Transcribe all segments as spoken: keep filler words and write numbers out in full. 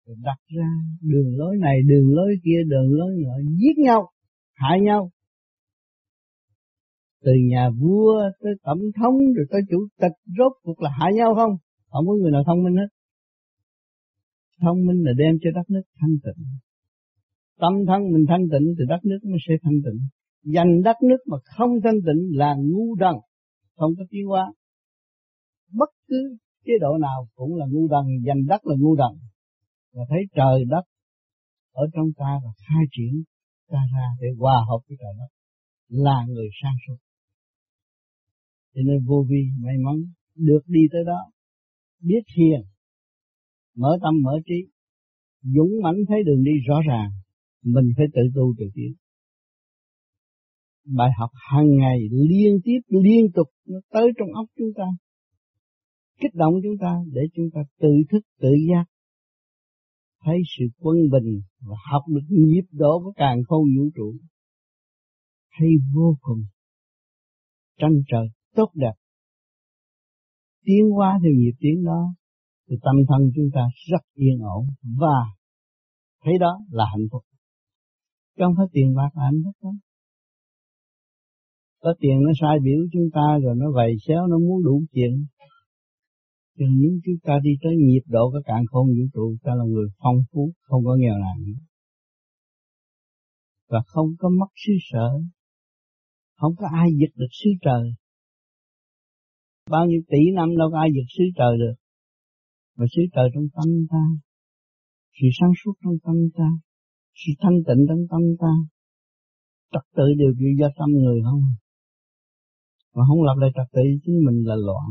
rồi đặt ra đường lối này, đường lối kia, đường lối nọ, giết nhau, hại nhau. Từ nhà vua tới tổng thống rồi tới chủ tịch, rốt cuộc là hại nhau không? Không có người nào thông minh hết. Thông minh là đem cho đất nước thanh tịnh. Tâm thân mình thanh tịnh thì đất nước nó sẽ thanh tịnh. Giành đất nước mà không thanh tịnh là ngu đần, không có tiến hóa. Bất cứ chế độ nào cũng là ngu đần, giành đất là ngu đần. Và thấy trời đất ở trong ta và khai triển ta ra để hòa hợp với trời đất là người sáng suốt. Cho nên vô vi may mắn được đi tới đó, biết thiền, mở tâm mở trí, dũng mãnh thấy đường đi rõ ràng, mình phải tự tu tự tiến. Bài học hàng ngày liên tiếp liên tục nó tới trong óc chúng ta, kích động chúng ta để chúng ta tự thức tự giác, thấy sự quân bình và học được nhịp độ của càn khôn vũ trụ, hay vô cùng tranh trời tốt đẹp, tiến hóa theo nhịp tiến đó thì tâm thân chúng ta rất yên ổn và thấy đó là hạnh phúc. Không phải tiền bạc là hạnh phúc đó. Có tiền nó sai biểu chúng ta rồi nó vầy xéo, nó muốn đủ chuyện. Cho nên chúng ta đi tới nhịp độ của càn khôn vũ trụ, ta là người phong phú, không có nghèo nàn nữa. Và không có mất xứ sở, không có ai giật được xứ trời. Bao nhiêu tỷ năm đâu có ai giật xứ trời được. Mà xứ trời trong tâm ta, sự sáng suốt trong tâm ta, sự thanh tịnh trong tâm ta, trật tự đều chịu do tâm người không. Mà không lập lại trật tự chính mình là loạn.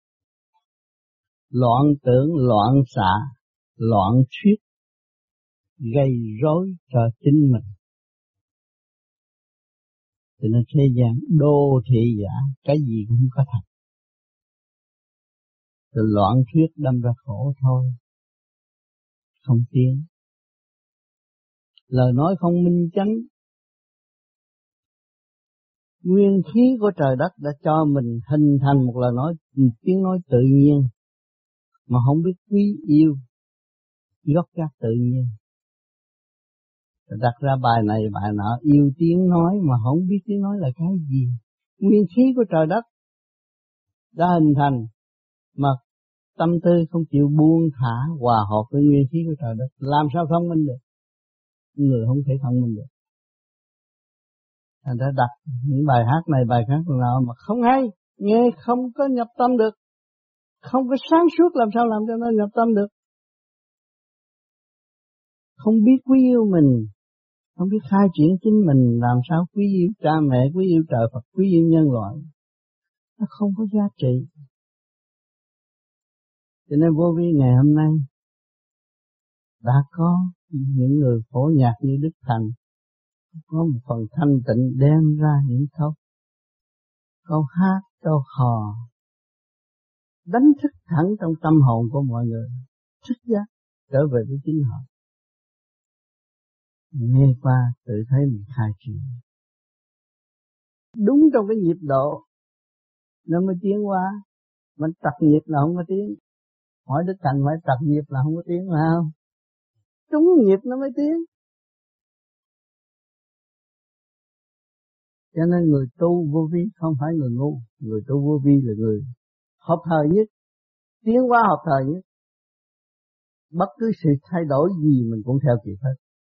Loạn tưởng, loạn xạ, loạn thuyết, gây rối cho chính mình. Cho nên thế gian đô thị giả, cái gì cũng không có thật. Rồi loạn thuyết đâm ra khổ thôi, không tiến. Lời nói không minh chánh, nguyên khí của trời đất đã cho mình hình thành một lời nói, một tiếng nói tự nhiên, mà không biết quý yêu, gốc gác tự nhiên. Rồi đặt ra bài này bài nọ, yêu tiếng nói mà không biết tiếng nói là cái gì. Nguyên khí của trời đất đã hình thành, mà tâm tư không chịu buông thả hòa hợp với nguyên khí của trời đất, làm sao thông minh được? Người không thể thông minh được. Thành ra đặt những bài hát này bài khác nào mà không hay, nghe không có nhập tâm được, không có sáng suốt, làm sao làm cho nó nhập tâm được? Không biết quý yêu mình, không biết khai triển chính mình, làm sao quý yêu cha mẹ, quý yêu trời Phật, quý yêu nhân loại, nó không có giá trị. Cho nên vô vi ngày hôm nay đã có những người phổ nhạc như Đức Thành, có một phần thanh tịnh đem ra những câu câu hát, câu hò, đánh thức thẳng trong tâm hồn của mọi người, thức giác trở về với chính họ. Nghe qua tự thấy mình khai triển đúng trong cái nhịp độ nó mới tiến hóa. Mình trật nhịp là không có tiến. Hỏi Đức Thành phải trật nhịp là không có tiến phải không? Trúng nhịp nó mới tiến. Cho nên người tu vô vi không phải người ngu, người tu vô vi là người hợp thời nhất, tiến hóa hợp thời nhất. Bất cứ sự thay đổi gì mình cũng theo kịp hết.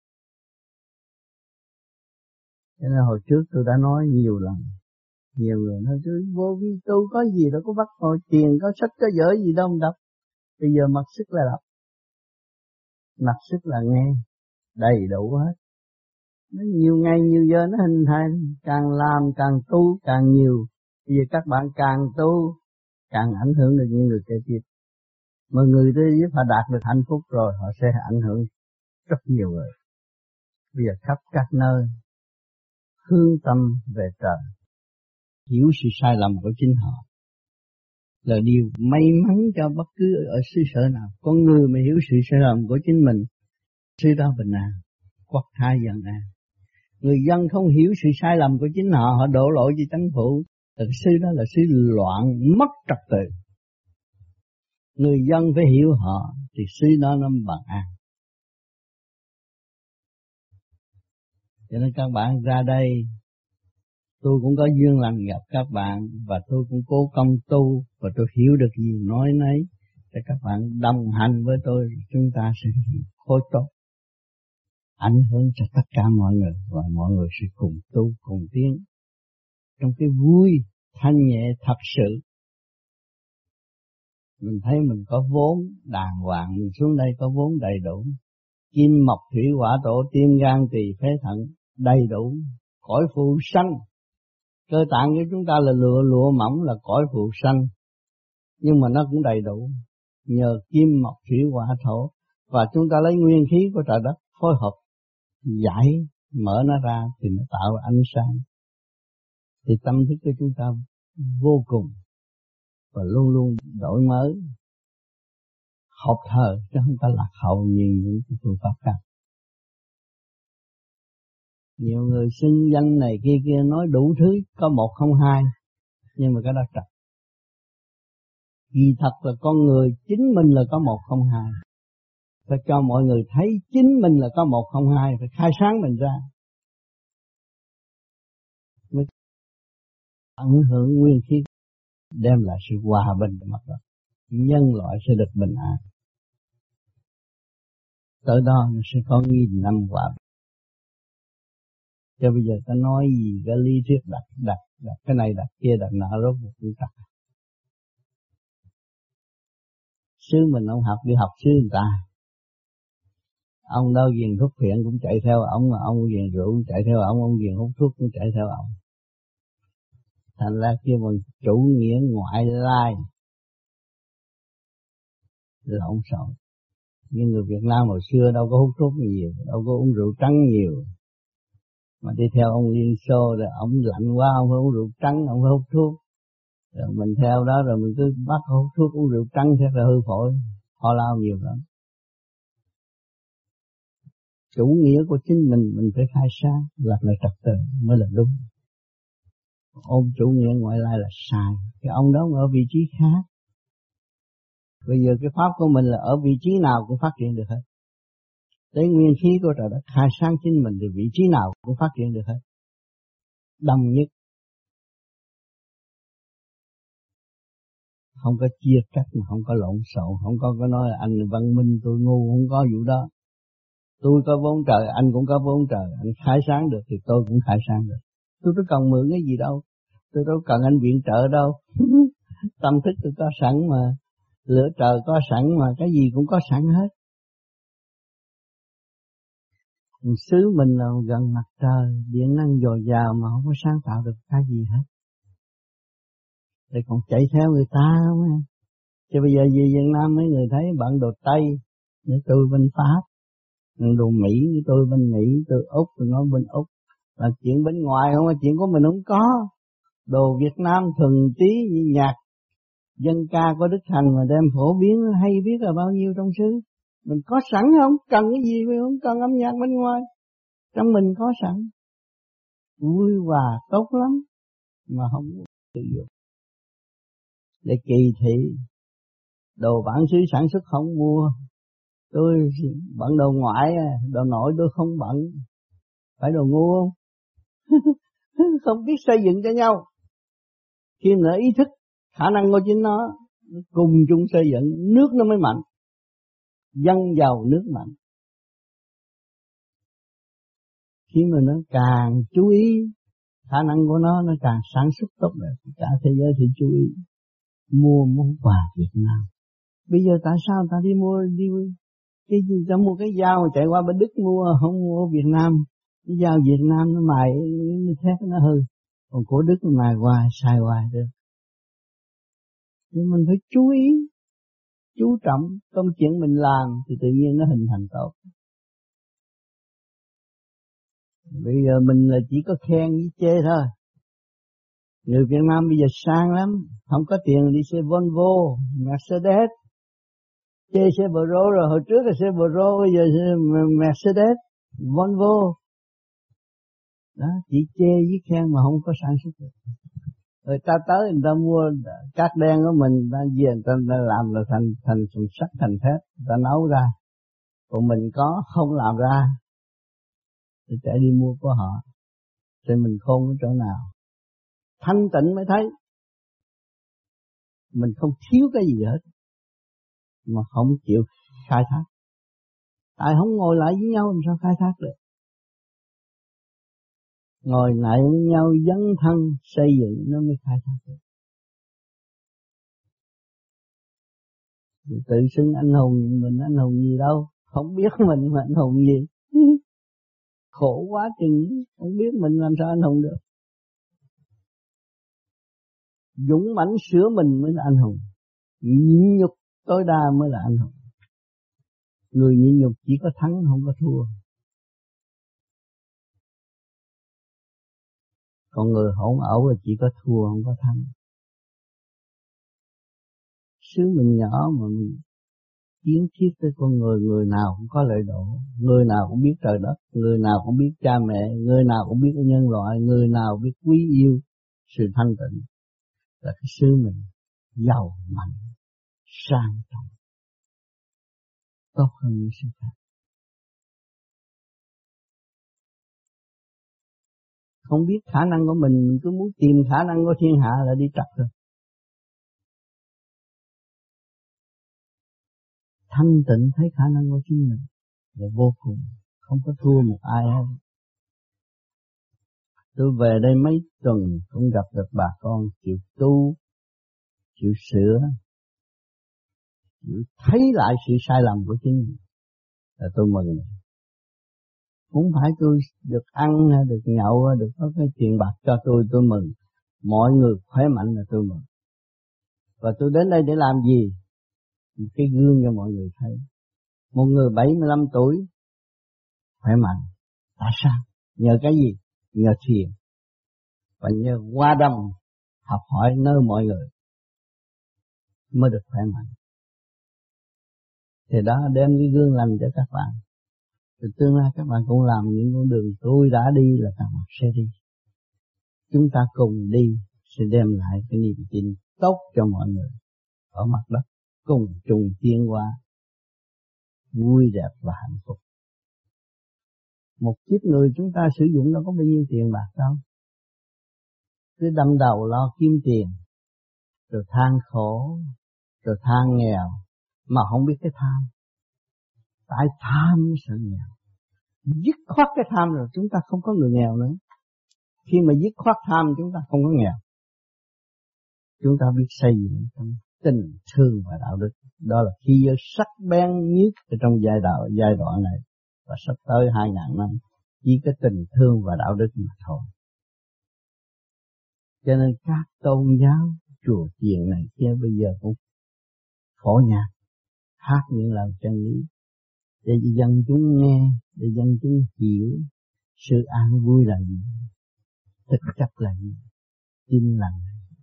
Cho nên hồi trước tôi đã nói nhiều lần, nhiều người nói chứ vô vi tu có gì đâu, có bắt ngồi tiền, có sách có vở gì đâu mà đọc. Bây giờ mặc sức là đọc, mặc sức là nghe, đầy đủ hết. Nó nhiều ngày nhiều giờ nó hình thành, càng làm càng tu càng nhiều. Bây giờ các bạn càng tu càng ảnh hưởng được những người kế tiếp. Mà người tới giúp họ đạt được hạnh phúc rồi, họ sẽ ảnh hưởng rất nhiều người. Bây giờ khắp các nơi hướng tâm về trời, hiểu sự sai lầm của chính họ là điều may mắn cho bất cứ ở xứ sở nào. Con người mà hiểu sự sai lầm của chính mình, xứ đó bình an, quốc thái dân an. Người dân không hiểu sự sai lầm của chính họ, họ đổ lỗi cho chính phủ, thì xứ đó là xứ loạn, mất trật tự. Người dân phải hiểu họ thì xứ đó nó bằng an. Cho nên các bạn ra đây, tôi cũng có duyên lành gặp các bạn, và tôi cũng cố công tu, và tôi hiểu được gì nói nấy, để các bạn đồng hành với tôi, chúng ta sẽ khối tốt, ảnh hưởng cho tất cả mọi người, và mọi người sẽ cùng tu, cùng tiến, trong cái vui, thanh nhẹ thật sự. Mình thấy mình có vốn đàng hoàng, mình xuống đây có vốn đầy đủ, kim mộc thủy hỏa thổ tim gan tỳ phế thận đầy đủ, cõi phù sanh. Cơ tạng của chúng ta là lụa lụa mỏng, là cõi phù sanh, nhưng mà nó cũng đầy đủ nhờ kim mộc thủy hỏa thổ, và chúng ta lấy nguyên khí của trời đất phối hợp giải mở nó ra thì nó tạo ánh sáng. Thì tâm thức của chúng ta vô cùng và luôn luôn đổi mới, học thờ chứ không phải lạc hậu như những cái phương pháp khác. Nhiều người xưng danh này kia kia nói đủ thứ, có một không hai, nhưng mà cái đó trật. Vì thật là con người chính mình là có một không hai, phải cho mọi người thấy chính mình là có một không hai, phải khai sáng mình ra, mới ảnh hưởng nguyên khí, đem lại sự hòa bình cho mặt đất, nhân loại sẽ được bình an. Tới đó nó sẽ có nghìn năm hòa bình. Cho bây giờ ta nói gì cái lý thuyết đặt đặt đặt cái này đặt kia đặt nọ rốt cuộc cũng đặt. Sư mình ông học đi học sư người ta, ông đâu ghiền thuốc phiện cũng chạy theo ông, mà ông ghiền rượu cũng chạy theo ông, ông ghiền hút thuốc cũng chạy theo ông. Thành ra kêu bằng chủ nghĩa ngoại lai, lộn xộn. Nhưng người Việt Nam hồi xưa đâu có hút thuốc nhiều, đâu có uống rượu trắng nhiều, mà đi theo ông Liên Xô rồi ông lạnh quá, ông phải uống rượu trắng, ông phải hút thuốc. Rồi mình theo đó rồi mình cứ bắt hút thuốc uống rượu trắng thế là hư phổi, ho lao nhiều lắm. Chủ nghĩa của chính mình mình phải khai sáng, lập lại trật tự mới là đúng. Ôm chủ nghĩa ngoại lai là sai. Cái ông đó ở vị trí khác. Bây giờ cái pháp của mình là ở vị trí nào cũng phát triển được hết. Lấy nguyên khí của trời đất khai sáng chính mình thì vị trí nào cũng phát triển được hết. Đồng nhất. Không có chia cắt mà không có lộn xộn, không có có nói là anh văn minh tôi ngu, không có vụ đó. Tôi có vốn trời, anh cũng có vốn trời, anh khai sáng được thì tôi cũng khai sáng được. Tôi có cần mượn cái gì đâu, tôi đâu cần anh viện trợ đâu. Tâm thức tôi có sẵn mà, lửa trời có sẵn mà, cái gì cũng có sẵn hết. Xứ mình là gần mặt trời, điện năng dồi dào mà không có sáng tạo được cái gì hết. Thì còn chạy theo người ta không à. Chứ bây giờ về Việt Nam mấy người thấy bạn đồ Tây, để tôi bên Pháp, đồ Mỹ, tôi bên Mỹ, tôi Úc, tôi nói bên Úc. Là chuyện bên ngoài không, chuyện của mình không có. Đồ Việt Nam thuần tí như nhạc dân ca của Đức Thành mà đem phổ biến hay biết là bao nhiêu trong xứ. Mình có sẵn không, cần cái gì mình không cần âm nhạc bên ngoài. Trong mình có sẵn, vui hòa tốt lắm, mà không sử dụng. Để kỳ thị, đồ bản xứ sản xuất không mua. Tôi bận đồ ngoại, đồ nội tôi không bận. Phải đồ ngu không? Không biết xây dựng cho nhau. Khi nó ý thức khả năng của chính nó, cùng chung xây dựng, nước nó mới mạnh. Dân giàu nước mạnh. Khi mà nó càng chú ý khả năng của nó, nó càng sản xuất tốt đẹp. Cả thế giới thì chú ý mua món quà Việt Nam. Bây giờ tại sao ta đi mua đi cái gì, ta mua cái dao mà chạy qua bên Đức mua, không mua Việt Nam. Cái dao Việt Nam nó mài nó thép nó hư, còn của Đức nó mài hoài xài hoài được. Thì mình phải chú ý, chú trọng công chuyện mình làm thì tự nhiên nó hình thành tốt. Bây giờ mình là chỉ có khen với chê thôi. Người Việt Nam bây giờ sang lắm, không có tiền đi xe Volvo, Mercedes, chê xe Pro rồi, hồi trước là xe Pro, bây giờ xe Mercedes, Volvo. Đó, chỉ chê với khen mà không có sản xuất được. Rồi ta tới người ta mua cát đen của mình, người ta về người ta, người ta làm là thành thành thành sắt thành thép, người ta nấu ra. Còn mình có không làm ra. Rồi chạy đi mua của họ. Rồi mình khôn ở chỗ nào? Thanh tịnh mới thấy mình không thiếu cái gì hết, mà không chịu khai thác. Tại không ngồi lại với nhau làm sao khai thác được? Ngồi lại với nhau dấn thân xây dựng nó mới khai thác được. Rồi tự xưng anh hùng, mình anh hùng gì đâu, không biết mình mà anh hùng gì. Khổ quá chừng, không biết mình làm sao anh hùng được. Dũng mãnh sửa mình mới là anh hùng, nhịn nhục tối đa mới là anh hùng. Người nhịn nhục chỉ có thắng không có thua. Còn người hỗn ẩu là chỉ có thua không có thắng. Xứ mình nhỏ mà mình kiến thiết với con người, người nào cũng có lợi độ, người nào cũng biết trời đất, người nào cũng biết cha mẹ, người nào cũng biết nhân loại, người nào biết quý yêu sự thanh tịnh, là cái xứ mình giàu mạnh, sang trọng, tốt hơn những xứ khác. Không biết khả năng của mình, mình cứ muốn tìm khả năng của thiên hạ là đi trật rồi. Thanh tịnh thấy khả năng của chính mình là vô cùng, không có thua một ai hết. Tôi về đây mấy tuần cũng gặp được bà con chịu tu, chịu sửa, chịu thấy lại sự sai lầm của chính mình, là tôi mừng. Không phải tôi được ăn hay được nhậu hay được có cái tiền bạc cho tôi, tôi mừng. Mọi người khỏe mạnh là tôi mừng. Và tôi đến đây để làm gì? Một cái gương cho mọi người thấy. Một người bảy mươi lăm tuổi khỏe mạnh. Tại sao? Nhờ cái gì? Nhờ thiền. Và nhờ qua đồng học hỏi nơi mọi người mới được khỏe mạnh. Thì đó, đem cái gương lành cho các bạn. Từ tương lai các bạn cũng làm những con đường tôi đã đi là các bạn sẽ đi. Chúng ta cùng đi sẽ đem lại cái niềm tin tốt cho mọi người ở mặt đất, cùng chung tiến hóa vui đẹp và hạnh phúc. Một kiếp người chúng ta sử dụng đâu có bao nhiêu tiền bạc đâu, cứ đâm đầu lo kiếm tiền, rồi than khổ, rồi than nghèo, mà không biết cái tham. Tại tham mới sợ nghèo. Dứt khoát cái tham rồi chúng ta không có người nghèo nữa. Khi mà dứt khoát tham chúng ta không có nghèo. Chúng ta biết xây dựng trong tình thương và đạo đức. Đó là khí giới sắc bén nhất trong giai đoạn, giai đoạn này. Và sắp tới hai ngàn năm chỉ có tình thương và đạo đức mà thôi. Cho nên các tôn giáo, chùa chiền này kia bây giờ cũng phổ nhạc, hát những lời chân lý để dân chúng nghe, để dân chúng hiểu sự an vui là gì, thực chất là gì, tin là gì.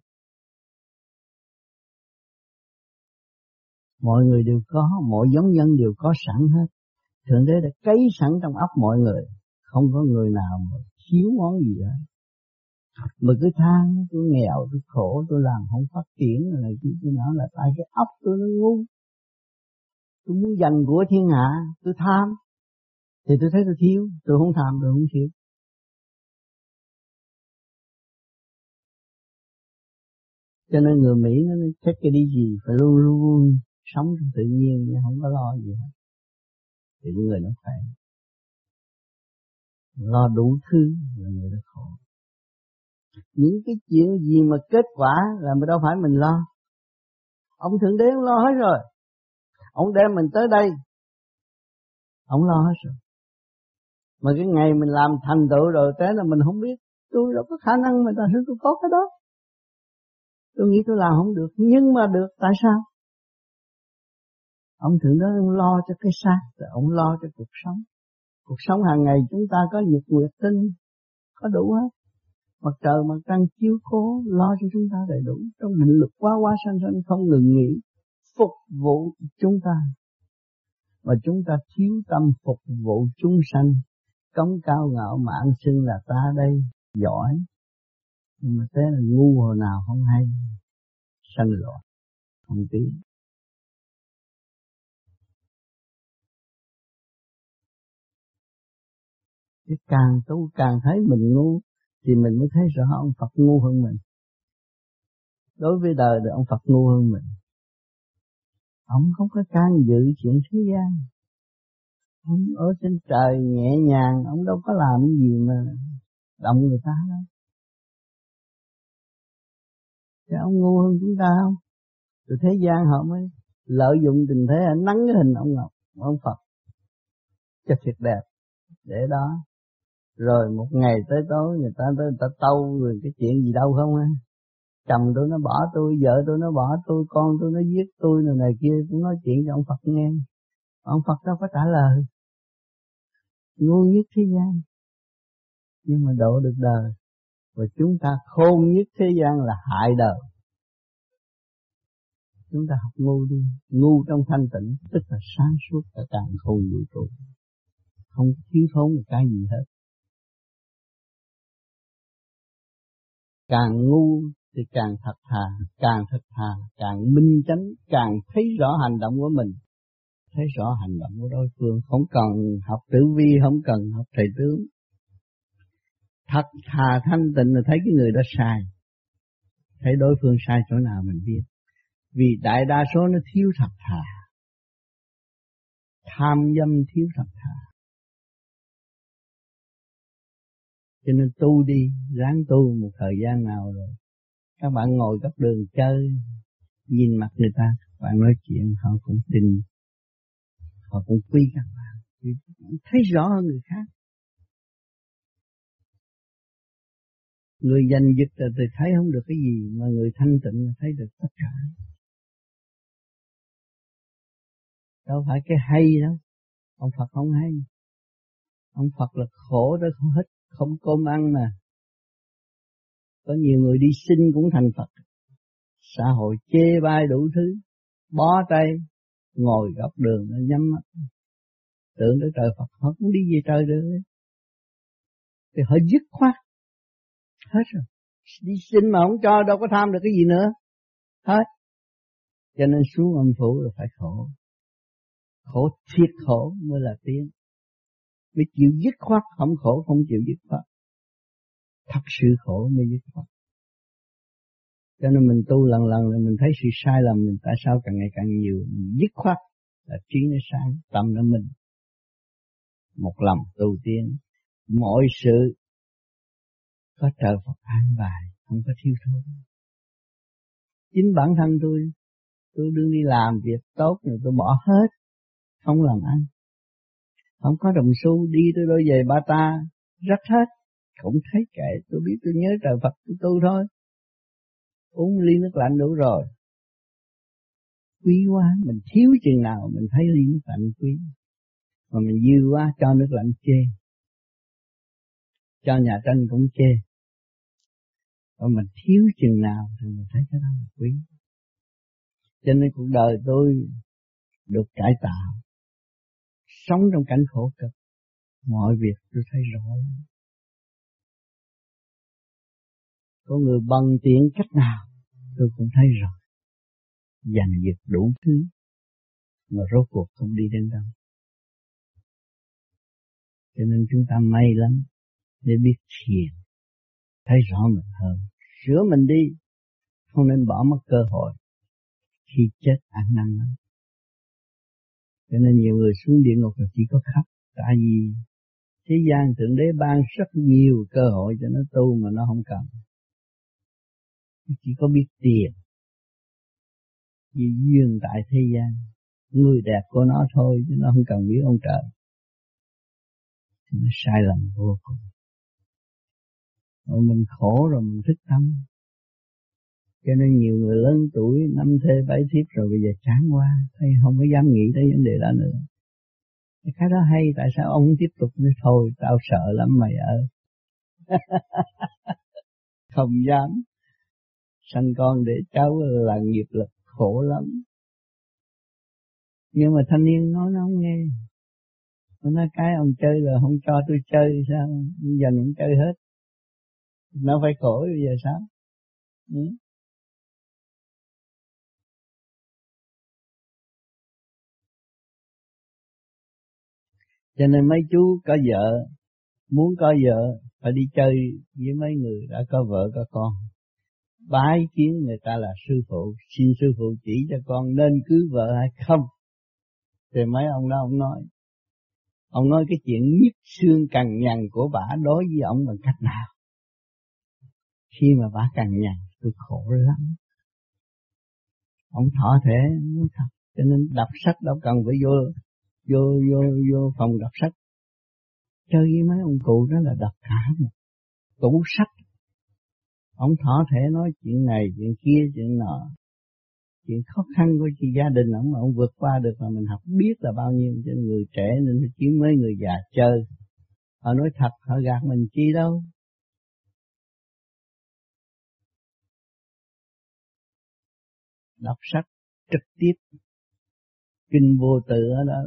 Mọi người đều có, mỗi giống dân đều có sẵn hết. Thượng Đế đã cấy sẵn trong óc mọi người, không có người nào mà thiếu món gì hết. Mà cứ than tôi nghèo, tôi khổ, tôi làm không phát triển rồi này kia kia nọ, là tại cái óc tôi nó ngu. Tôi muốn giành của thiên hạ, tôi tham, thì tôi thấy tôi thiếu, tôi không tham, tôi không thiếu. Cho nên người Mỹ nó nói take cái đi gì phải luôn luôn sống trong tự nhiên, không có lo gì hết. Thì người nó khỏe. Lo đủ thứ là người nó khổ. Những cái chuyện gì mà kết quả là mà đâu phải mình lo. Ông Thượng Đế ông lo hết rồi. Ông đem mình tới đây, ông lo hết rồi. Mà cái ngày mình làm thành tựu rồi thế là mình không biết. Tôi đâu có khả năng mà tại sao tôi có cái đó. Tôi nghĩ tôi làm không được, nhưng mà được, tại sao? Ông Thượng Đế ông lo cho cái xác, rồi ông lo cho cuộc sống. Cuộc sống hàng ngày chúng ta có nhật nguyệt tinh, có đủ hết. Mặt trời mặt trăng chiếu cố, lo cho chúng ta đầy đủ. Trong định lực quá quá sanh sanh không ngừng nghỉ, phục vụ chúng ta. Mà chúng ta thiếu tâm phục vụ chúng sanh, cống cao ngạo mạn xưng là ta đây, giỏi. Nhưng mà thế là ngu hồi nào không hay, sanh loạn, không tiến. Chứ càng tu càng thấy mình ngu thì mình mới thấy rõ ông Phật ngu hơn mình. Đối với đời thì ông Phật ngu hơn mình. Ông không có can dự chuyện thế gian. Ông ở trên trời nhẹ nhàng, ông đâu có làm cái gì mà động người ta đâu. Chứ ông ngu hơn chúng ta không? Từ thế gian họ mới lợi dụng tình thế nắng cái hình ông Ngọc, ông Phật cho thiệt đẹp để đó. Rồi một ngày tới tối người ta tới người ta tâu rồi cái chuyện gì đâu không á. Chồng tôi nó bỏ tôi, vợ tôi nó bỏ tôi, con tôi nó giết tôi, này này kia, tôi nói chuyện cho ông Phật nghe. Ông Phật đâu có trả lời. Ngu nhất thế gian nhưng mà độ được đời. Và chúng ta khôn nhất thế gian là hại đời. Chúng ta học ngu đi. Ngu trong thanh tịnh tức là sáng suốt cả càng khôn vũ trụ, không thiếu thốn một cái gì hết. Càng ngu thì càng thật thà, càng thật thà càng minh chánh, càng thấy rõ hành động của mình, thấy rõ hành động của đối phương. Không cần học tử vi, không cần học thầy tướng. Thật thà thanh tịnh là thấy cái người đó sai, thấy đối phương sai chỗ nào mình biết. Vì đại đa số nó thiếu thật thà, tham dâm thiếu thật thà. Cho nên tu đi, ráng tu một thời gian nào rồi các bạn ngồi góc đường chơi, nhìn mặt người ta, bạn nói chuyện họ cũng tin, họ cũng quý các bạn, thấy rõ hơn người khác. Người giành giật là thì thấy không được cái gì, mà người thanh tịnh là thấy được tất cả. Đâu phải cái hay đó, ông Phật không hay. Ông Phật là khổ đó, không hết, không cơm ăn mà. Có nhiều người đi xin cũng thành Phật. Xã hội chê bai đủ thứ, bó tay, ngồi góc đường nó nhắm mắt, tưởng tới trời Phật, họ cũng đi về trời được. Thì họ dứt khoát hết rồi. Đi xin mà không cho, đâu có tham được cái gì nữa. Hết. Cho nên xuống âm phủ là phải khổ. Khổ thiệt khổ mới là tiến. Mới chịu dứt khoát, không khổ không chịu dứt khoát. Thật sự khổ mới dứt khoát. Cho nên mình tu lần lần là mình thấy sự sai lầm mình tại sao càng ngày càng nhiều. Mình dứt khoát là trí nó sáng, tâm nó minh. Một lòng tu tiến, mọi sự có trời Phật an bài, không có thiếu thốn. Chính bản thân tôi, tôi đương đi làm việc tốt rồi tôi bỏ hết, không làm ăn. Không có đồng xu, đi tôi đôi giày Bata, rách hết. Cũng thấy kệ, tôi biết tôi nhớ trời Phật tôi tu thôi. Uống ly nước lạnh đủ rồi. Quý quá, mình thiếu chừng nào mình thấy ly nước lạnh quý. Mà mình dư quá cho nước lạnh chê. Cho nhà tranh cũng chê. Và mình thiếu chừng nào thì mình thấy cái đó là quý. Cho nên cuộc đời tôi được cải tạo. Sống trong cảnh khổ cực. Mọi việc tôi thấy rõ. Có người bằng tiện cách nào tôi cũng thấy rõ. Giành giật đủ thứ mà rốt cuộc không đi đến đâu. Cho nên chúng ta may lắm để biết thiền, thấy rõ mình hơn, sửa mình đi, không nên bỏ mất cơ hội khi chết ăn năn lắm. Cho nên nhiều người xuống địa ngục là chỉ có khóc, tại vì thế gian Thượng Đế ban rất nhiều cơ hội cho nó tu mà nó không cần. Chỉ có biết tiền, vì duyên tại thế gian, người đẹp của nó thôi chứ nó không cần biết ông trời. Nó sai lầm vô cùng. Rồi mình khổ rồi mình thức tâm. Cho nên nhiều người lớn tuổi, năm thê bảy thiếp rồi bây giờ chán quá, thấy không có dám nghĩ tới vấn đề đó nữa. Cái đó hay, tại sao ông tiếp tục nói thôi, tao sợ lắm mày ơi. Không dám. Sanh con để cháu là nghiệp lực khổ lắm. Nhưng mà thanh niên nói nó không nghe. Nó nói cái ông chơi rồi không cho tôi chơi sao, bây giờ nó chơi hết. Nó phải khổ bây giờ sao? Ừ. Cho nên mấy chú có vợ Muốn có vợ phải đi chơi với mấy người đã có vợ có con, bái kiến người ta là sư phụ, xin sư phụ chỉ cho con nên cưới vợ hay không. Thì mấy ông đó ông nói, ông nói cái chuyện nhức xương cằn nhằn của bả đối với ông bằng cách nào. Khi mà bả cằn nhằn tôi khổ lắm. Ông thọ thể nói thật, cho nên đọc sách đâu cần phải vô vô vô vô phòng đọc sách. Chơi với mấy ông cụ đó là đọc cả một tủ sách. Ông thọ thể nói chuyện này, chuyện kia, chuyện nọ, chuyện khó khăn của chị gia đình ông mà ông vượt qua được mà mình học biết là bao nhiêu. Cho người trẻ nên chỉ mấy người già chơi. Họ nói thật, họ gạt mình chi đâu. Đọc sách trực tiếp, kinh vô tự ở đó.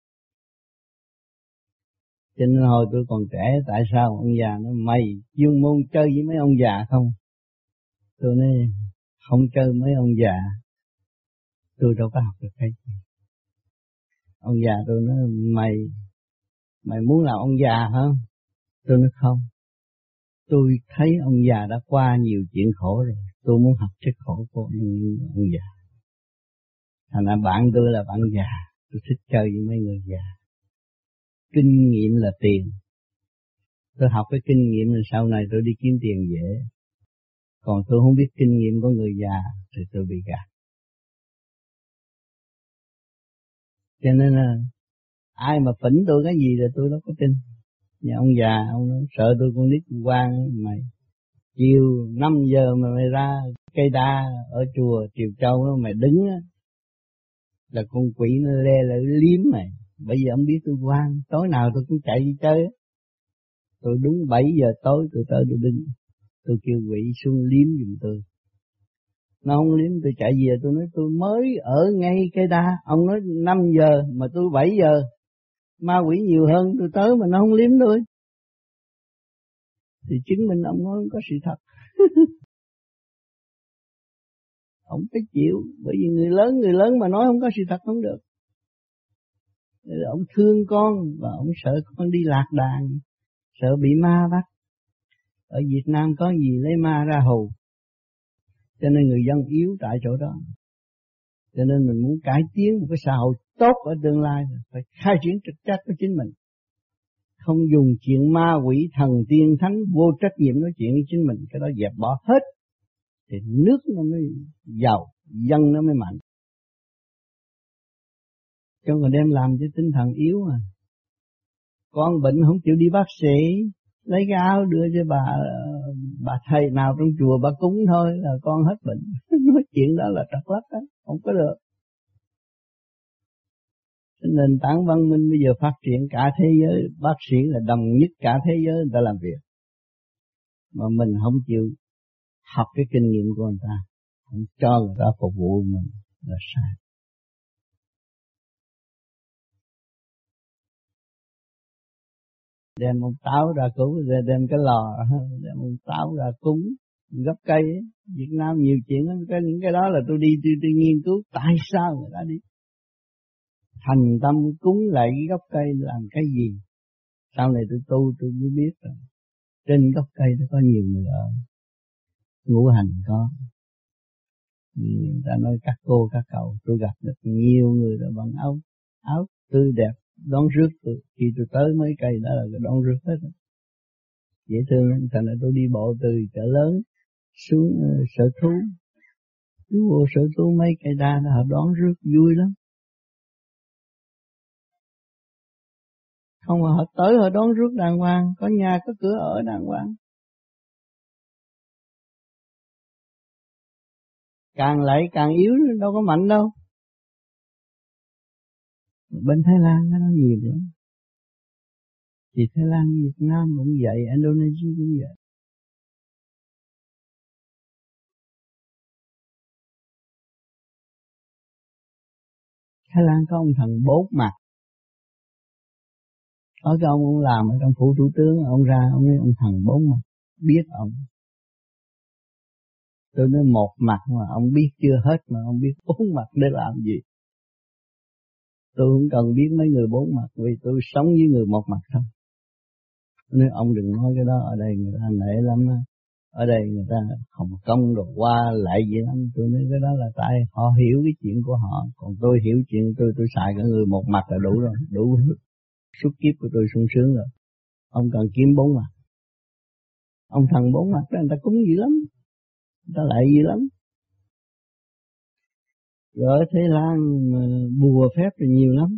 Cho nên hồi tôi còn trẻ, tại sao ông già nói mày chuyên môn chơi với mấy ông già không? Tôi nói không chơi mấy ông già, tôi đâu có học được cái gì. Ông già tôi nói mày mày muốn làm ông già hả? Tôi nói không, tôi thấy ông già đã qua nhiều chuyện khổ rồi, tôi muốn học cái khổ của ông già. Thành ra bạn tôi là bạn già, tôi thích chơi với mấy người già. Kinh nghiệm là tiền. Tôi học cái kinh nghiệm rồi sau này tôi đi kiếm tiền dễ. Còn tôi không biết kinh nghiệm của người già thì tôi bị gạt. Cho nên là ai mà phỉnh tôi cái gì là tôi đâu có tin. Nhà ông già, ông nói, sợ tôi con nít quan mày. Chiều năm giờ mà mày ra cây đa ở chùa Triều Châu đó, mày đứng á, là con quỷ nó lê lại liếm mày. Bây giờ ông biết tôi quan, tối nào tôi cũng chạy đi chơi á. Tôi đúng bảy giờ tối tôi tới tôi đứng, tôi kêu quỷ xuống liếm giùm tôi. Nó không liếm tôi chạy về, tôi nói tôi mới ở ngay cây đa. Ông nói năm giờ mà tôi bảy giờ. Ma quỷ nhiều hơn tôi tới mà nó không liếm tôi. Thì chứng minh ông nói không có sự thật. Ông phải chịu, bởi vì người lớn, người lớn mà nói không có sự thật không được. Ông thương con và ông sợ con đi lạc đàn, sợ bị ma bắt. Ở Việt Nam có gì lấy ma ra hù. Cho nên người dân yếu tại chỗ đó. Cho nên mình muốn cải tiến một cái xã hội tốt ở tương lai, phải khai triển trực trách của chính mình. Không dùng chuyện ma quỷ thần tiên thánh vô trách nhiệm nói chuyện với chính mình, cái đó dẹp bỏ hết. Thì nước nó mới giàu, dân nó mới mạnh. Chứ còn đem làm cho tinh thần yếu mà. Con bệnh không chịu đi bác sĩ, lấy cái áo đưa cho bà bà thầy nào trong chùa bà cúng thôi là con hết bệnh. Nói chuyện đó là trật lắc đó, không có được. Nền tảng văn minh bây giờ phát triển cả thế giới, bác sĩ là đồng nhất cả thế giới người ta làm việc. Mà mình không chịu học cái kinh nghiệm của người ta, không cho người ta phục vụ mình là sai. Đem một táo ra cúng, đem cái lò, đem một táo ra cúng, gấp cây ấy. Việt Nam nhiều chuyện lắm, cái những cái đó là tôi đi tôi, tôi nghiên cứu tại sao người ta đi. Thành tâm cúng lại cái gốc cây làm cái gì? Sau này tôi tu tôi mới biết rồi. Trên gốc cây nó có nhiều người ở. Ngũ hành có. Người ta nói các cô các cậu, tôi gặp được nhiều người đã bằng áo áo tươi đẹp đón rước tôi. Khi tôi tới mấy cây đó là đón rước hết. Dễ thương, thành ra tôi đi bộ từ chợ lớn xuống uh, sở thú. Cứ vô sở thú mấy cây đa đó họ đón rước vui lắm. Không mà họ tới họ đón rước đàng hoàng, có nhà có cửa ở đàng hoàng. Càng lại càng yếu, đâu có mạnh đâu. Bên Thái Lan nó nhiều lắm. Thì Thái Lan, Việt Nam cũng vậy, Indonesia cũng vậy. Thái Lan có ông thần bốn mặt. Có cái ông, ông làm ở trong phủ thủ tướng, ông ra, ông nói ông thần bốn mặt. Biết ông. Tôi nói một mặt mà ông biết chưa hết mà ông biết bốn mặt để làm gì. Tôi không cần biết mấy người bốn mặt vì tôi sống với người một mặt thôi. Nếu ông đừng nói cái đó, ở đây người ta nể lắm á. Ở đây người ta không công đồ qua lại gì lắm. Tôi nói cái đó là tại họ hiểu cái chuyện của họ. Còn tôi hiểu chuyện tôi, tôi xài cả người một mặt là đủ rồi. Đủ suốt kiếp của tôi sung sướng rồi. Ông cần kiếm bốn mặt. Ông thần bốn mặt đó người ta cúng dữ lắm. Người ta lại dữ lắm. Rồi ở Thế Lan bùa phép thì nhiều lắm.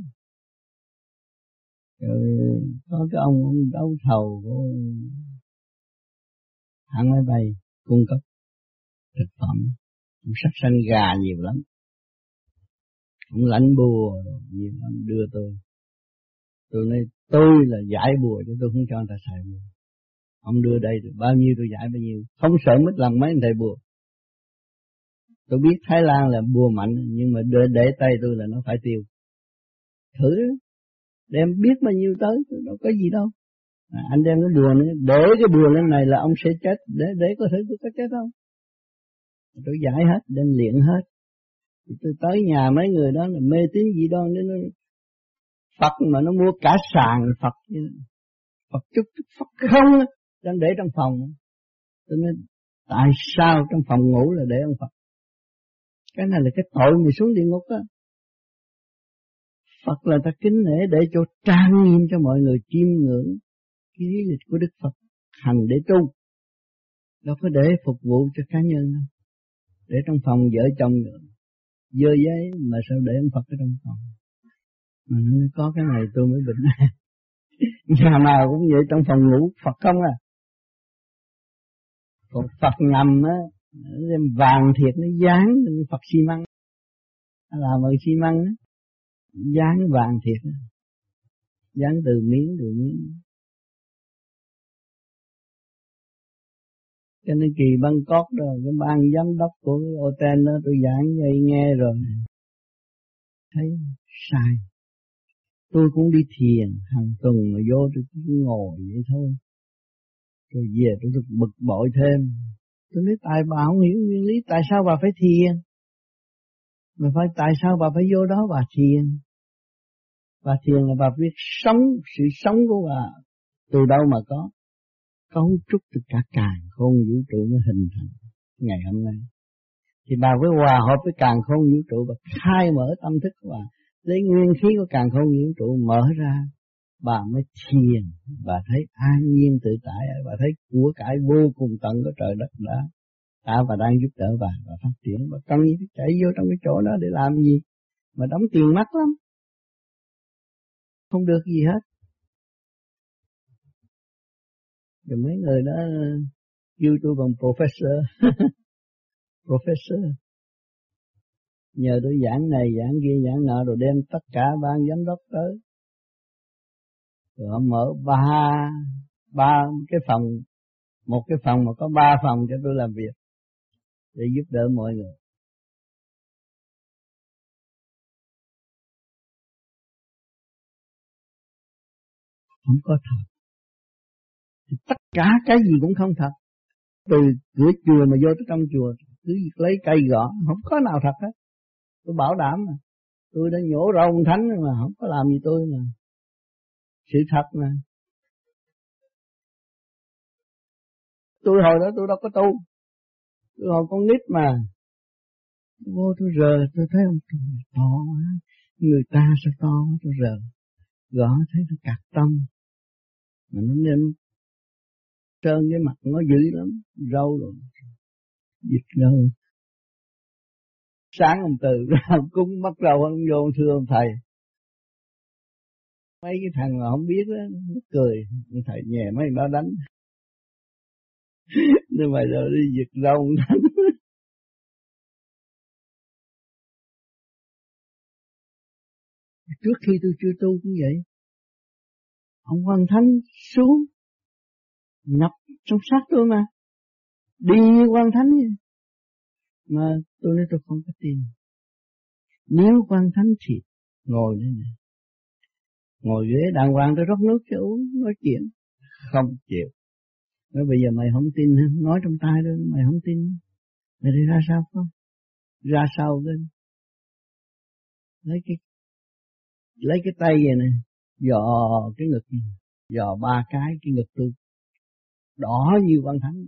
Rồi có cái ông, ông đấu thầu của hãng máy bay cung cấp thực phẩm, sắc xanh gà nhiều lắm. Ông lãnh bùa nhiều lắm đưa tôi. Tôi nói tôi là giải bùa chứ tôi không cho người ta xài bùa. Ông đưa đây bao nhiêu tôi giải bao nhiêu. Không sợ mất lòng mấy anh thầy bùa. Tôi biết Thái Lan là bùa mạnh, nhưng mà để, để tay tôi là nó phải tiêu. Thử đó. Đem biết bao nhiêu tới, đâu có gì đâu. À, anh đem cái bùa nữa, để cái bùa lên này là ông sẽ chết. Để để có thể tôi có chết không? Tôi giải hết, đem luyện hết. Thì tôi tới nhà mấy người đó là mê tín dị đoan đến nó Phật mà nó mua cả sàn Phật. Phật chút chút Phật không á, đang để trong phòng. Tôi nói tại sao trong phòng ngủ là để ông Phật? Cái này là cái tội mình xuống địa ngục á. Phật là ta kính nể để cho trang nghiêm cho mọi người chiêm ngưỡng cái lý lịch của Đức Phật, hành để tu, đâu có để phục vụ cho cá nhân. Để trong phòng vợ chồng dơ giấy mà sao để ông Phật ở trong phòng? Mà nó có cái này tôi mới bệnh. Nhà nào cũng vậy, trong phòng ngủ Phật không à. Còn Phật ngầm á, đem vàng thiệt nó dán Phật xi măng, làm bằng xi măng á, dán vàng thiệt, dán từ miếng từ miếng. Cho nên kỳ Bangkok đó, cái ban giám đốc của cái hotel đó tôi giảng vậy nghe rồi, thấy sai. Tôi cũng đi thiền hàng tuần mà vô tôi cứ ngồi vậy thôi. Rồi về tôi được bực bội thêm. Tôi nói tại bà không hiểu nguyên lý, tại sao bà phải thiền? Mà phải tại sao bà phải vô đó bà thiền? Bà thiền là bà biết sống, sự sống của bà từ đâu mà có. Cấu trúc từ cả càn khôn vũ trụ mới hình thành ngày hôm nay. Thì bà phải hòa hợp với càn khôn vũ trụ và khai mở tâm thức của bà, lấy nguyên khí của càn khôn vũ trụ mở ra, bà mới thiền, bà thấy an nhiên tự tại, bà thấy của cải vô cùng tận của trời đất đã đã và đang giúp đỡ bà và phát triển. Bà cần gì phải chạy vô trong cái chỗ đó để làm gì mà đóng tiền mắc lắm, không được gì hết. Rồi mấy người đó kêu tôi bằng professor. Professor nhờ tôi giảng này giảng kia giảng nọ, rồi đem tất cả ban giám đốc tới, rồi họ mở ba ba cái phòng, một cái phòng mà có ba phòng cho tôi làm việc để giúp đỡ mọi người. Không có thật. Thì tất cả cái gì cũng không thật. Từ cửa chùa mà vô tới trong chùa cứ lấy cây gõ, không có nào thật hết. Tôi bảo đảm mà. Tôi đã nhổ rau ông thánh mà không có làm gì tôi mà. Sự thật mà. Tôi hồi đó tôi đâu có tu. Tôi hồi con nít mà. Vô tôi rờ, tôi thấy ông to quá. Người ta sao to quá, tôi rờ. Gõ thấy nó cạc tâm. Mà nó nên trơn cái mặt nó dữ lắm. Râu rồi. Dịch râu. Sáng ông từ ra cúng bắt đầu ông vô thưa ông thầy. Mấy cái thằng mà không biết đó, nó cười. Ông thầy nhè mấy thằng đó đánh. Nhưng mà rồi đi giật râu ông đánh. Trước khi tôi chưa tu cũng vậy. Ông Quan Thánh xuống nhập trong xác tôi mà. Đi như Quan Thánh vậy. Mà tôi nói tôi không có tin. Nếu Quan Thánh thì ngồi đây này, ngồi ghế đàng hoàng tôi rót nước cho uống, nói chuyện. Không chịu. Nói bây giờ mày không tin, nói trong tai đó, mày không tin. Mày đi ra sao không? Ra sau cái lấy cái lấy cái tay vậy này, dò cái ngực này. dò ba cái cái ngực tôi đỏ như Quan Thánh,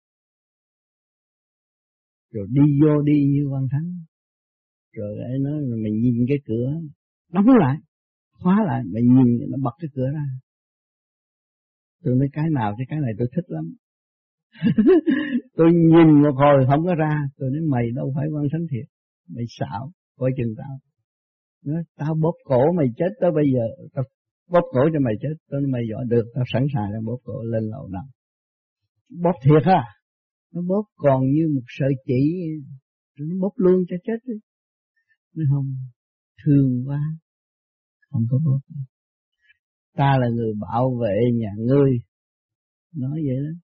rồi đi vô đi như Quan Thánh, rồi ấy nói là mày nhìn cái cửa đóng lại, khóa lại, mày nhìn nó bật cái cửa ra. Tôi nói cái nào chứ cái này tôi thích lắm. Tôi nhìn một hồi không có ra, tôi nói mày đâu phải Quan Thánh thiệt, mày xạo, coi chừng tao. Nói tao bóp cổ mày chết tới bây giờ, tao bóp cổ cho mày chết. Tôi nói mày giỏi được, tao sẵn sàng để bóp cổ lên lầu nằm. Bóp thiệt ha, nó bóp còn như một sợi chỉ, nó bóp luôn cho chết đi. Nói không, thương quá, không có bóp. Ta là người bảo vệ nhà ngươi, nói vậy đó.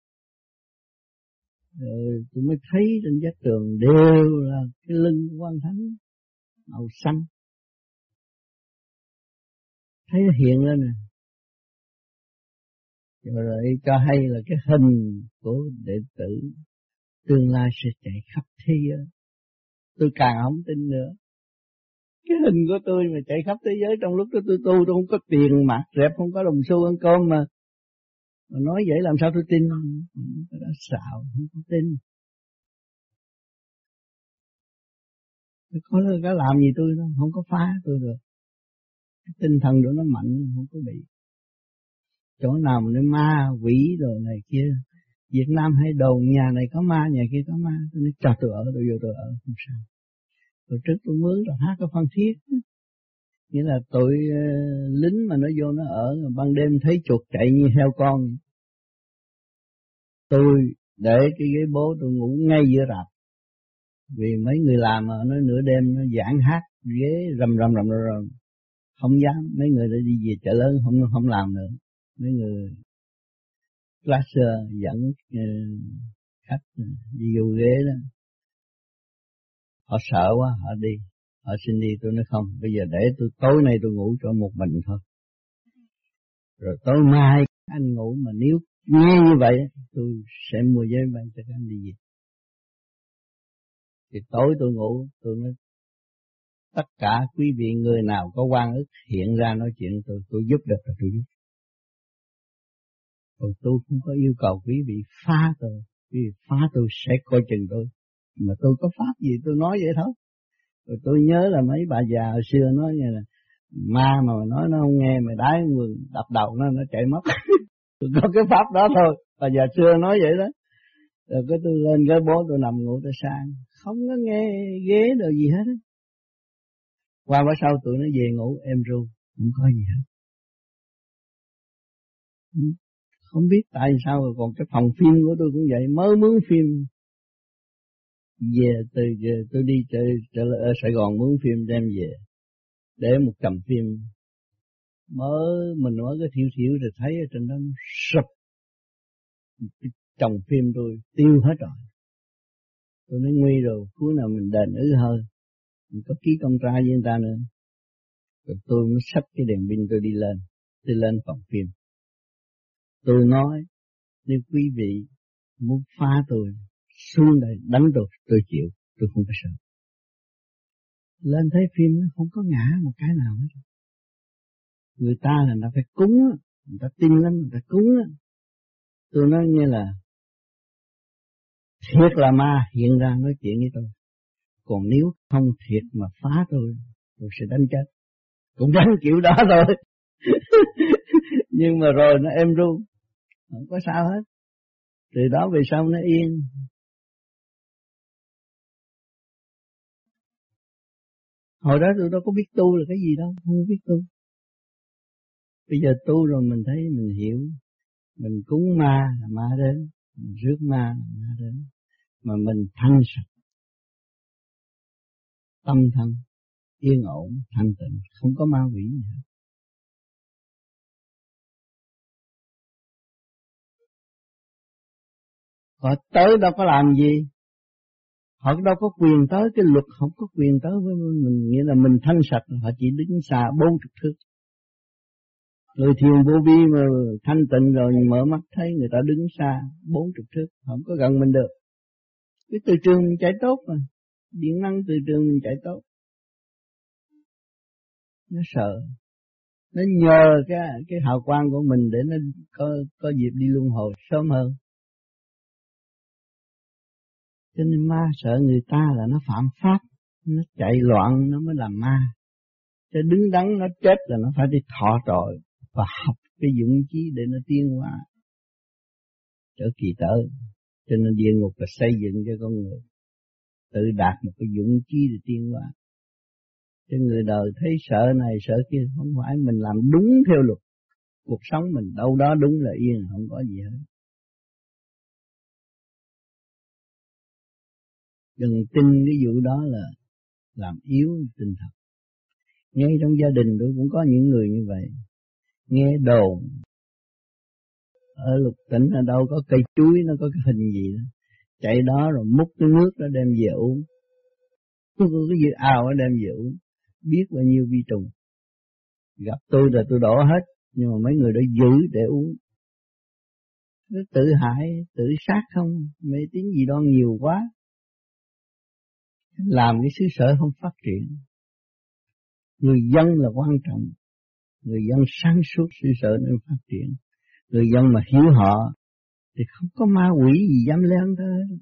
Rồi tôi mới thấy trên vách tường đều là cái lưng của Quan Thánh màu xanh, thấy nó hiện lên nè. Rồi, rồi cho hay là cái hình của đệ tử tương lai sẽ chạy khắp thế giới. Tôi càng không tin nữa. Cái hình của tôi mà chạy khắp thế giới, trong lúc đó tôi tu tôi không có tiền mặt rẹp, không có đồng xu ăn cơm mà. Mà nói vậy làm sao tôi tin? Tôi đã xạo, không có tin. Tôi có cái làm gì tôi đâu, không có phá tôi được. Cái tinh thần của nó mạnh, không có bị. Chỗ nào mà nó ma, quỷ rồi này kia. Việt Nam hay đồn nhà này có ma, nhà kia có ma. Tôi nói cho tôi ở, tôi vô tôi ở, không sao. Rồi trước tôi mướn rồi hát cái Phan Thiết. Nghĩa là tụi uh, lính mà nó vô nó ở, ban đêm thấy chuột chạy như heo con. Tôi để cái ghế bố tôi ngủ ngay giữa rạp. Vì mấy người làm mà nó nửa đêm nó giảng hát, ghế rầm rầm rầm rầm rầm. Không dám, mấy người đã đi về chợ lớn không không làm nữa. Mấy người classer dẫn uh, khách đi vô ghế đó. Họ sợ quá, họ đi. Họ xin đi, tôi nói không, bây giờ để tôi tối nay tôi ngủ cho một mình thôi. Rồi tối mai anh ngủ, mà nếu nghe như vậy tôi sẽ mua vé bay cho các anh đi về. Thì tối tôi ngủ, tôi nói tất cả quý vị người nào có oan ức hiện ra nói chuyện tôi, tôi giúp được là tôi giúp. Còn tôi không có yêu cầu quý vị phá tôi, quý vị phá tôi sẽ coi chừng tôi. Mà tôi có pháp gì tôi nói vậy thôi. Rồi tôi nhớ là mấy bà già hồi xưa nói như là ma mà mày nói nó không nghe, mày đái người đập đầu nó nó chạy mất. Tôi có cái pháp đó thôi. Bà già xưa nói vậy đó. Rồi cái tôi lên cái bố tôi nằm ngủ tôi sang, không có nghe ghế đồ gì hết. Qua bữa sau tụi nó về ngủ êm ru, không có gì hết. Không biết tại sao rồi. Còn cái phòng phim của tôi cũng vậy, mới mướn phim. Về từ giờ tôi đi chơi ở Sài Gòn mướn phim đem về để một cầm phim, mới mình nói cái thiểu thiểu rồi thấy ở trên đó nó sụp, chồng phim tôi tiêu hết rồi. Tôi nói nguy rồi, cuối nào mình đền ứ hơi, mình có ký công tra với người ta nữa. Rồi tôi mới xách cái đèn pin tôi đi lên, tôi lên phòng phim. Tôi nói nếu quý vị muốn phá tôi, xuống đây đánh tôi, tôi chịu, tôi không có sợ. Lên thấy phim nó không có ngã một cái nào hết. Người ta là người ta phải cúng, người ta tin lắm, người ta cúng. Tôi nói như là thiệt là ma hiện ra nói chuyện với tôi. Còn nếu không thiệt mà phá tôi, tôi sẽ đánh chết. Cũng đánh kiểu đó thôi. Nhưng mà rồi nó êm ru, không có sao hết. Từ đó về sau nó yên. Hồi đó tôi đâu có biết tu là cái gì đâu, không biết tu. Bây giờ tu rồi mình thấy mình hiểu. Mình cúng ma là ma đến, mình rước ma là ma đến. Mà mình thanh sạch, tâm thân yên ổn, thanh tịnh, không có ma quỷ gì hết. Họ tới đâu có làm gì, họ đâu có quyền tới, cái luật không có quyền tới với mình, nghĩa là mình thanh sạch, họ chỉ đứng xa bốn chục thước. Người thiền vô vi mà thanh tịnh rồi mở mắt thấy người ta đứng xa bốn chục thước, không có gần mình được. Cái từ trường mình chạy tốt mà, điện năng từ trường mình chạy tốt. Nó sợ, nó nhờ cái cái hào quang của mình để nó có có dịp đi luân hồi sớm hơn. Cho nên ma sợ người ta là nó phạm pháp, nó chạy loạn nó mới làm ma. Cho đứng đắn nó chết là nó phải đi thọ trội và học cái dũng chí để nó tiến hóa trở kỳ tới. Cho nên địa ngục là xây dựng cho con người tự đạt một cái dũng chí để tiến hóa. Cho người đời thấy sợ này sợ kia, không phải mình làm đúng theo luật cuộc sống mình, đâu đó đúng là yên, không có gì hết. Đừng tin cái vụ đó là làm yếu tinh thần. Ngay trong gia đình tôi cũng có những người như vậy. Nghe đồn ở Lục Tỉnh ở đâu có cây chuối nó có cái hình gì đó, chạy đó rồi múc cái nước đó đem về uống. Có cái gì ao đó đem về uống. Biết bao nhiêu vi trùng. Gặp tôi là tôi đổ hết, nhưng mà mấy người đó giữ để uống. Nó tự hại, tự sát không, mê tín gì đó nhiều quá. Làm cái xứ sở không phát triển. Người dân là quan trọng. Người dân sáng suốt xứ sở nên phát triển. Người dân mà hiểu họ thì không có ma quỷ gì dám lên tới.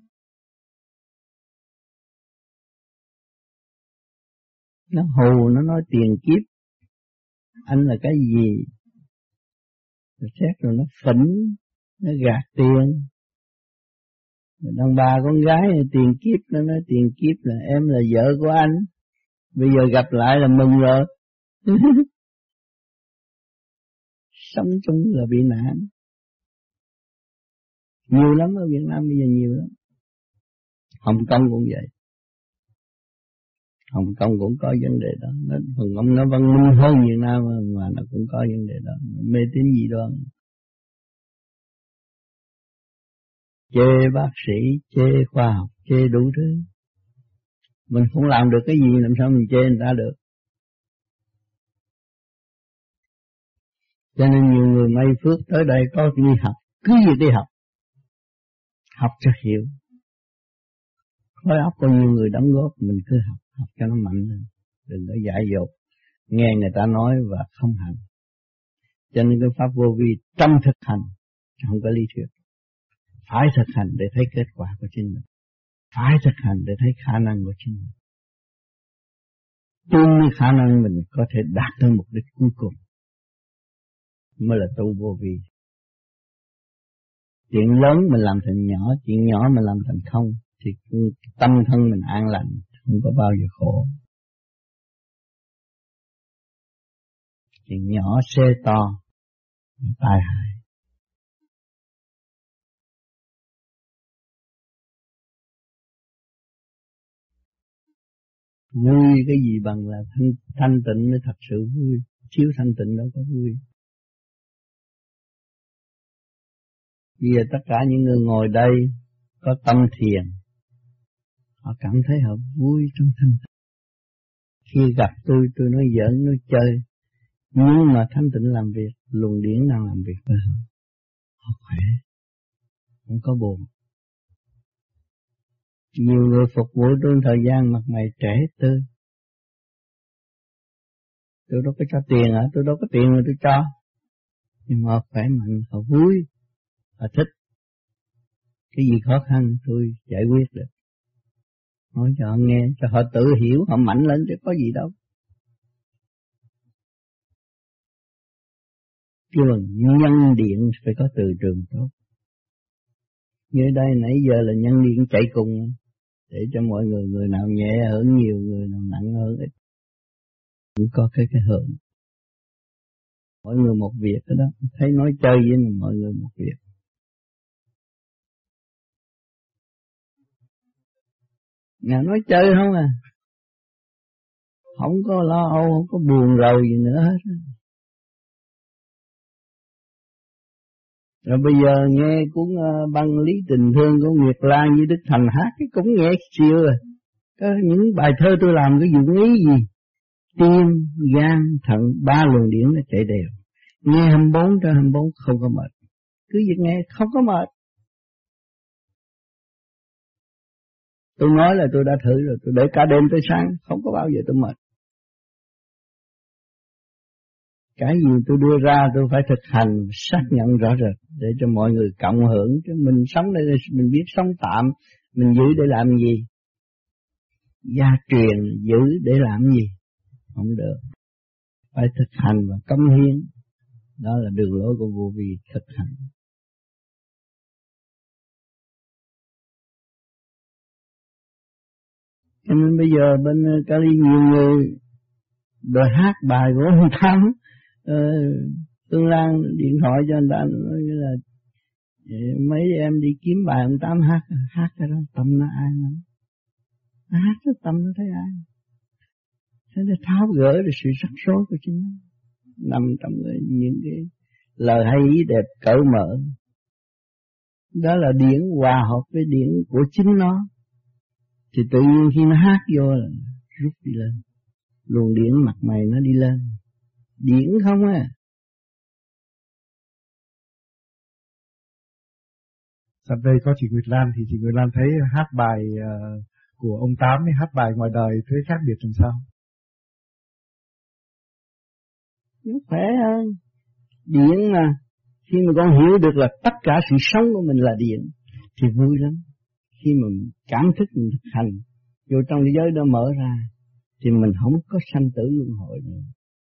Nó hù, nó nói tiền kiếp, anh là cái gì? Rồi xét rồi nó phỉnh, nó gạt tiền. Rồi đàn bà con gái tiền kiếp, nó nói tiền kiếp là em là vợ của anh. Bây giờ gặp lại là mừng rồi. Sống chung là bị nạn. Nhiều lắm ở Việt Nam bây giờ nhiều lắm. Hồng Kông cũng vậy. Hồng Kông cũng có vấn đề đó. Nó, Hồng Kông nó văn minh hơn Việt Nam mà nó cũng có vấn đề đó. Mê tín gì đó. Chê bác sĩ, chê khoa học, chê đủ thứ. Mình không làm được cái gì làm sao mình chê người ta được. Cho nên nhiều người may phước tới đây có đi học, cứ gì đi học. Học cho hiểu. Khối óc có nhiều người đóng góp, mình cứ học, học cho nó mạnh lên. Đừng có dại dột, nghe người ta nói và không hành. Cho nên cái pháp vô vi trong thực hành, không có lý thuyết. Phải thực hành để thấy kết quả của chính mình. Phải thực hành để thấy khả năng của chính mình. Tương với khả năng mình có thể đạt tới mục đích cuối cùng. Mới là tu vô vi. Chuyện lớn mình làm thành nhỏ, chuyện nhỏ mình làm thành không, thì tâm thân mình an lành, không có bao giờ khổ. Chuyện nhỏ xê to, tai hại. Vui cái gì bằng là thanh, thanh tịnh mới thật sự vui. Chiếu thanh tịnh đâu có vui. Bây giờ tất cả những người ngồi đây có tâm thiền, họ cảm thấy họ vui trong thanh tịnh. Khi gặp tôi, tôi nói giỡn, nói chơi, nhưng mà thanh tịnh làm việc, luồng điển đang làm việc với họ. Họ khỏe, không có buồn. Nhiều người phục vụ trong thời gian mặt mày trẻ tươi. Tôi đâu có cho tiền hả? Tôi đâu có tiền mà tôi cho. Nhưng mà họ khỏe mạnh, họ vui, họ thích. Cái gì khó khăn tôi giải quyết được. Nói cho họ nghe, cho họ tự hiểu, họ mạnh lên chứ có gì đâu. Kêu bằng nhân điện phải có từ trường tốt. Như đây nãy giờ là nhân điện chạy cùng, để cho mọi người, người nào nhẹ hưởng nhiều, người nào nặng hơn ít. Cũng có cái cái hưởng. Mọi người một việc đó, đó. Thấy nói chơi với mọi người một việc. Nhà nói chơi không à. Không có lo âu, không có buồn rầu gì nữa hết. Rồi bây giờ nghe cuốn uh, băng lý tình thương của Nguyệt Lan với Đức Thành hát, cái cũng nghe siêu rồi. Có những bài thơ tôi làm cái dụng ý gì? Tim, gan, thận, ba luồng điển nó chạy đều. Nghe hai mươi bốn trên hai mươi bốn không có mệt. Cứ việc nghe không có mệt. Tôi nói là tôi đã thử rồi, tôi để cả đêm tới sáng, không có bao giờ tôi mệt. Cái gì tôi đưa ra tôi phải thực hành, xác nhận rõ rệt để cho mọi người cộng hưởng. Chứ mình sống đây mình biết sống tạm, mình giữ để làm gì? Gia truyền giữ để làm gì? Không được. Phải thực hành và cống hiến. Đó là đường lối của vô vi, thực hành. Cho nên bây giờ bên Cali nhiều người đòi hát bài của ông Tám. Ờ, Tương Lan điện thoại cho anh ta nói là mấy em đi kiếm bài ông Tám hát, hát cái đó tâm nó ai lắm. Hát cái tâm nó thấy ai. Thế để tháo gỡ được sự rắc rối của chính nó. Nằm trong những cái lời hay ý đẹp cởi mở. Đó là điển hòa hợp với điển của chính nó. Thì tự nhiên khi nó hát vô là rút đi lên. Luồng điển mặt mày nó đi lên. Điển không à. Sắp đây có chị Nguyệt Lan, thì chị Nguyệt Lan thấy hát bài uh, của ông Tám với hát bài ngoài đời thấy khác biệt làm sao? Nó khỏe hơn. Điện mà, khi mà con hiểu được là tất cả sự sống của mình là điện, thì vui lắm. Khi mà mình cảm thức mình thực hành, vô trong cái giới đó mở ra, thì mình không có sanh tử luân hồi nữa.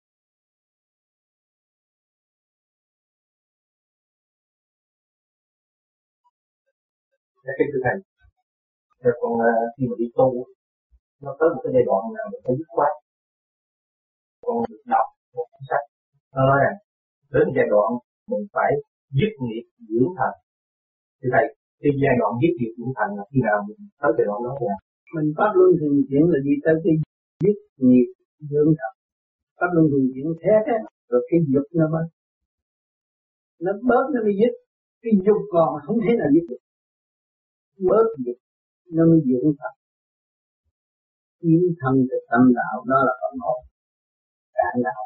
Cái thực hành, rồi còn khi mà đi tu, nó tới một cái giai đoạn nào mình phải dứt khoát. Còn được đọc một cuốn sách, nó nói rằng đến giai đoạn mình phải dứt nghiệp dưỡng thành. Thì thầy, cái giai đoạn dứt nghiệp dưỡng thành là khi nào mình tới giai đoạn đó rồi? Mình pháp luân thường chuyển là đi tới cái dứt nghiệp dưỡng thành. Pháp luân thường chuyển thét á, rồi cái dục nó bớt. Nó bớt nó mới dứt. Cái dục còn không thể nào dứt được. Bớt dục nó mới dưỡng thành. Tiến thân từ tâm đạo đó là phần hồn. Cả đạo.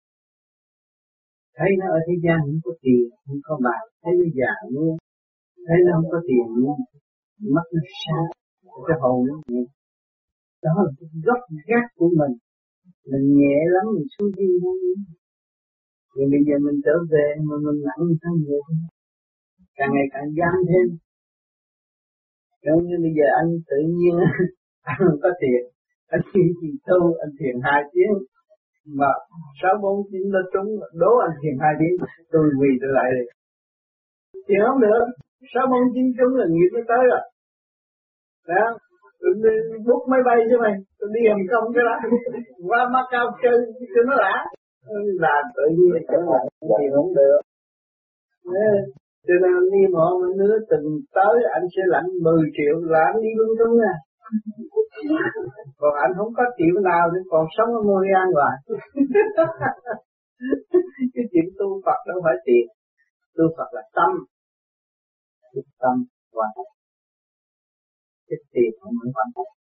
Thấy nó ở thế gian không có tiền, không có bạc, thấy nó già luôn. Thấy nó không có tiền luôn. Mắt nó sáng, cái hồn nó nhẹ. Đó là cái gốc gác của mình. Mình nhẹ lắm, mình xuống đi luôn. Rồi bây giờ mình trở về mà mình nặng sang người. Càng ngày càng giam thêm. Giống như bây giờ anh tự nhiên anh không có tiền. Anh chỉ chỉ tu, anh thiền hai tiếng. Mà sáu bốn chín nó trúng, đố anh thiền hai tiếng. Tôi vì tôi lại đi. Thiền không được. Sáu bốn chín trúng là nghiệp nó tới rồi. Đó. Tôi đi bút máy bay chứ mày. Tôi đi hầm công cái đó. Qua Macau chơi cho nó đã. Là tự nhiên trở lại. Thiền không được. Nên, cho nên anh đi mộ mà nữa từng tới anh sẽ lãnh mười triệu là anh đi lung tung nè. Còn anh không có triệu nào thì còn sống ở Montreal hoài. Cái chuyện tu Phật đâu phải tiền. Tu Phật là tâm. Cái tâm quan trọng. Cái tiền không phải quan trọng.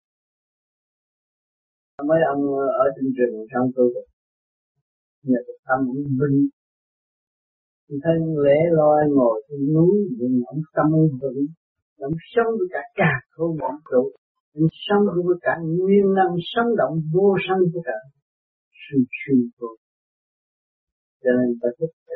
Mấy ông ở trên rừng trong tu nhờ cái tâm cũng vinh. Thân lễ loi ngồi trên núi nhưng ông tâm vững. Ông sống với cả cả khôn vũ trụ. Ông sống với cả nguyên năng sống động vô sanh của cả sự suy vô. Cho nên ta thích cái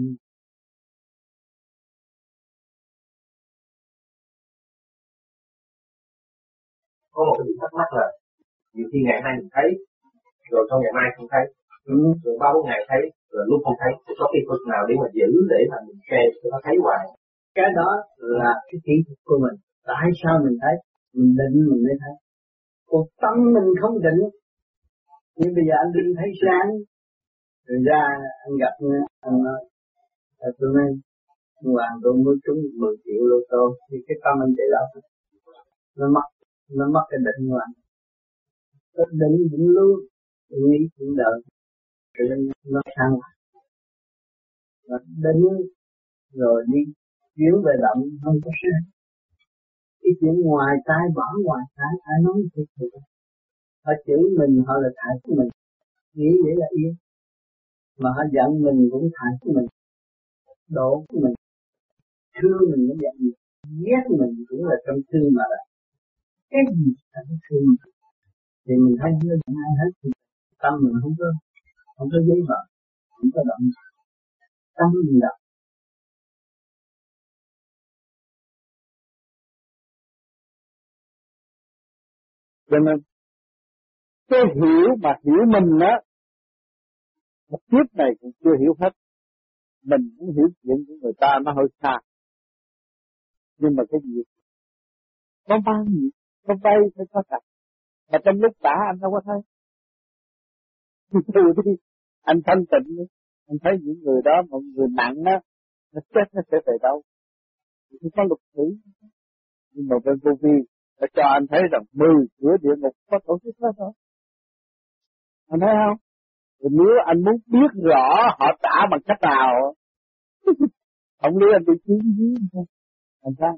Có một cái điểm thắc mắc là nhiều khi ngày nay mình thấy, rồi sau ngày mai không thấy, ừ. rồi ba bốn ngày thấy, rồi lúc không thấy, có cái phước nào để mà giữ để mà mình kê cho nó thấy hoài. Cái đó là cái kỹ thuật của mình. Tại sao mình thấy? Mình định mình mới thấy. Còn tâm mình không định. Nhưng bây giờ anh định thấy sáng, rồi ra anh gặp anh nói, tôi nói, hoàng tôi mới trúng mười triệu lô tô, thì cái tâm anh chạy đâu? Nó mất, nó mất cái định hoàng. Cái định định luôn, tôi nghĩ chuyện đời, cho nên nó sang. Nó định, rồi đi chuyển về động, không có sáng. Cái chuyện ngoài tai bỏ ngoài tai, ai nói thiệt thiệt. Họ chửi mình, họ là thải của mình. Nghĩ vậy là yên. Mà họ giận mình cũng thải của mình. Độ của mình. Thương mình cũng giận mình. Ghét mình cũng là trong thương mà là. Cái gì là cái thương mình. Thì mình thấy nó giận ai hết. Tâm mình không có, không có giấy vợ. chỉ có động không có gì đâu. Cho nên cái hiểu mà hiểu mình á, một kiếp này cũng chưa hiểu hết. Mình muốn hiểu chuyện của người ta nó hơi xa. Nhưng mà cái gì có bao nhiêu, có vay phải có thật. Mà trong lúc đã anh đâu có thấy. Từ đi, anh thanh tịnh đi. Anh thấy những người đó, một người nặng á, nó chết nó sẽ về đâu. Thì có luật tử. Nhưng mà bên vô vi đã cho anh thấy rằng mười cửa địa ngục có tổ chức hết thôi. Anh thấy không? Thì nếu anh muốn biết rõ họ trả bằng cách nào, không lý anh đi kiếm gì không? Anh thấy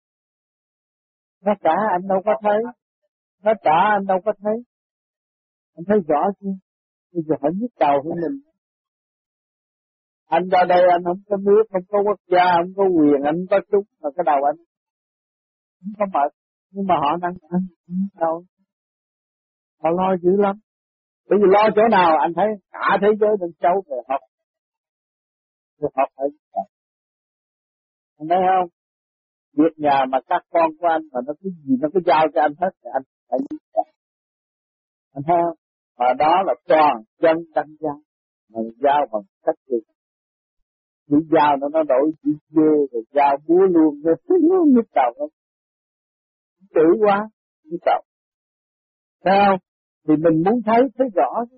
nó trả anh đâu có thấy, nó trả anh đâu có thấy. Anh thấy rõ chưa? Bây giờ phải nhức đầu của mình. Anh ra đây anh không có nước, không có quốc gia, không có quyền, anh không có chút, mà cái đầu anh không có mệt. Nhưng mà họ đang ăn đâu, họ lo dữ lắm. Bởi vì lo chỗ nào anh thấy cả thế giới đang trâu về học, về học phải. Anh thấy không? Việc nhà mà các con của anh mà nó cứ gì nó cứ giao cho anh hết thì anh phải giúp. Anh thấy không? Mà đó là toàn chân đăng giao, mà giao bằng cách gì? Chỉ giao nó nó đổi chỉ dê rồi giao búa luôn, rồi nhức đầu không? Chữ quá, nhức đầu. Thấy không? Thì mình muốn thấy, thấy rõ chứ.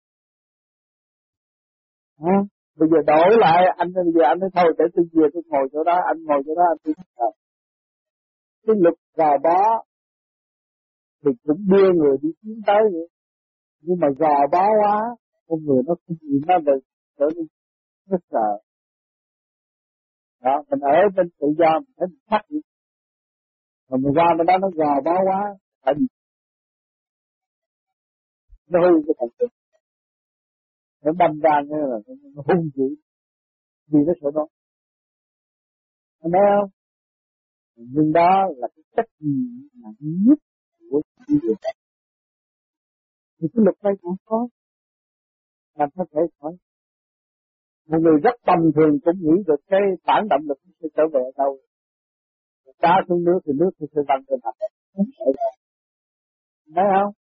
À, bây giờ đổi lại, anh bây giờ anh nói thôi, để tôi về tôi ngồi chỗ đó, anh ngồi chỗ đó, anh tôi thích rồi. Cái lực gò bó, thì cũng đưa người đi tiến tới vậy. Nhưng mà gò bó quá, con người nó không gì nó được, trở nên rất sợ. Đó, mình ở bên tự do, mình thấy mình thắt vậy. Mà mình ra bên đó nó gò bó quá, phải bị nó hư cái thần kinh. Nó đâm ra như là nó hung dữ, vì nó sợ đó. Anh thấy không? Nhưng đó là cái trách nhiệm nặng nhất của những người này. Thì cái luật này cũng có. Làm có thể hỏi. Một người rất tầm thường cũng nghĩ được cái phản động lực sẽ trở về đâu. Cá xuống nước thì nước thì sẽ văng lên mặt. Không sợ đâu. Thấy không?